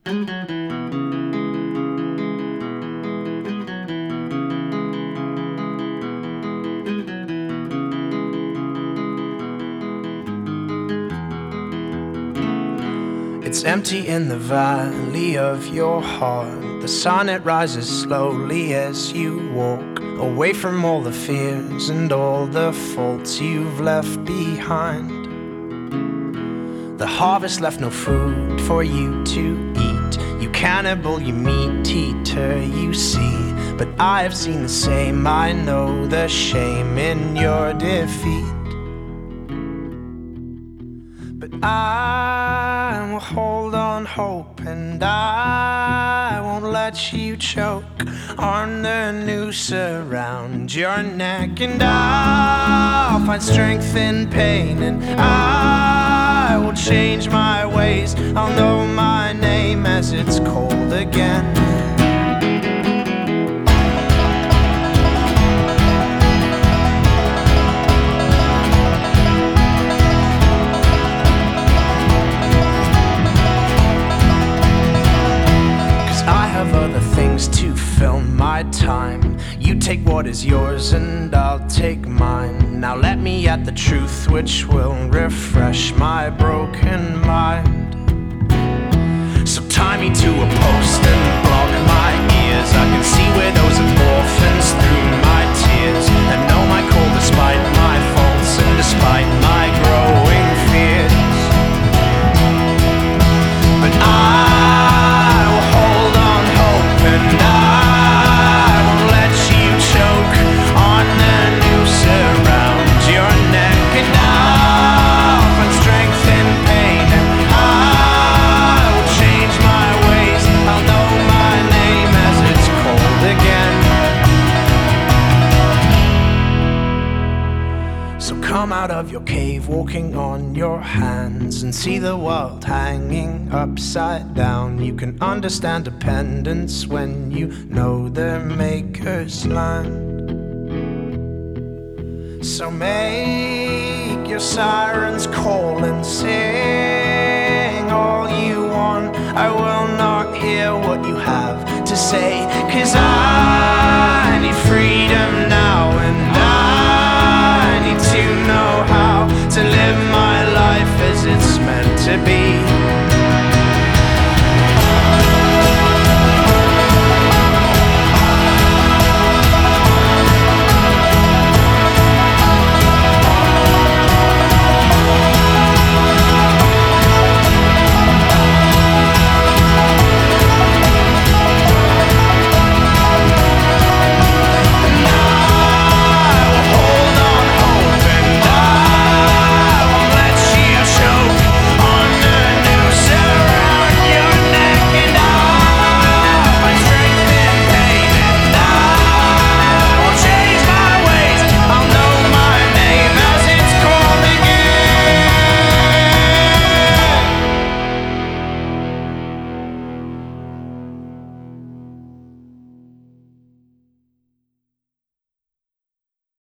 It's empty in the valley of your heart. The sun, it rises slowly as you walk away from all the fears and all the faults you've left behind. The harvest left no food for you to eat. You cannibal, you meat eater, you see. But I have seen the same, I know the shame in your defeat. But I will hold on hope, and I won't let you choke on the noose around your neck. And I'll find strength in pain, and I will change my ways. I'll know my name as it's cold again. Other things to fill my time. You take what is yours and I'll take mine. Now let me at the truth which will refresh my broken mind. So tie me to a post and block my ears. I can see where those orphans through my tears, and know my call despite my faults and despite my growing fears. But I will hold on hope, and I won't let you choke on the noose around your neck. And I'll find strength in pain, and I will change my ways. I'll know my name as it's cold again. So come out of your cave, walking on your hands, and see the world hanging upside down. You can understand dependence when you know their maker's land. So make your sirens call and sing all you want. I will not hear what you have to say, 'cause I need freedom now, and I need to know how to live my life as it's meant to be.